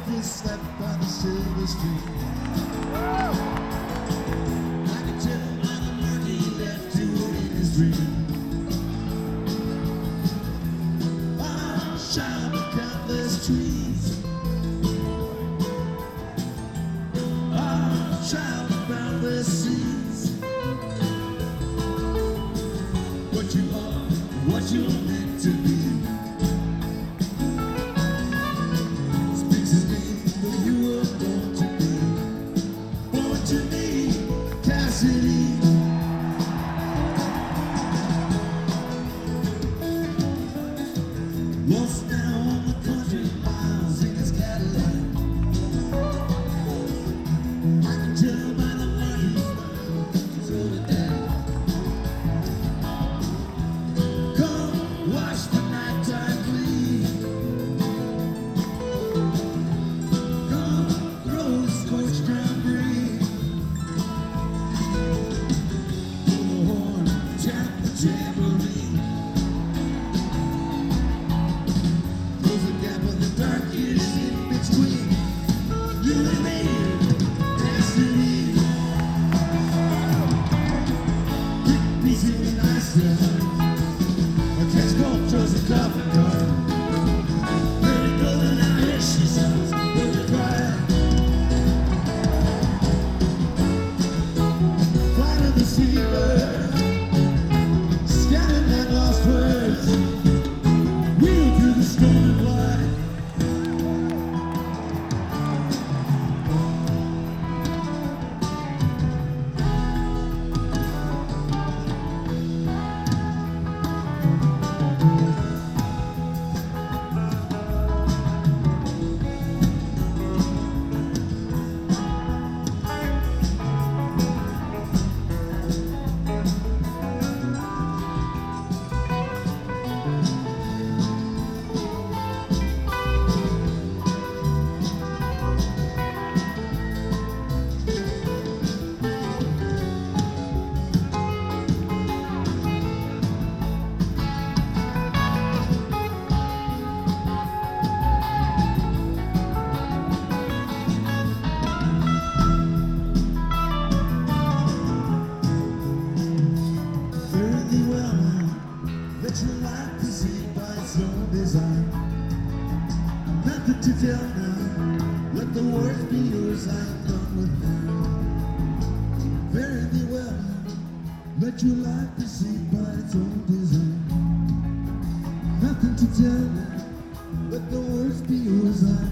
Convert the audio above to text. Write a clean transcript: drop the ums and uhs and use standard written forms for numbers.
just slept by the silver stream. I can tell by the mark he left to it in his dream. I shall the countless trees. I shall the boundless seas. What you are, what you're meant to be. Lost now on the country miles in his Cadillac. I can tell by the way he smiles over that. Come watch the nighttime gleam. Come throw the scorched ground green. Pull the horn, tap the tambourine. Nothing to tell now, let the words be yours, I'm done with now. Fare thee well, let your life proceed by its own design. Nothing to tell now, let the words be yours, I'm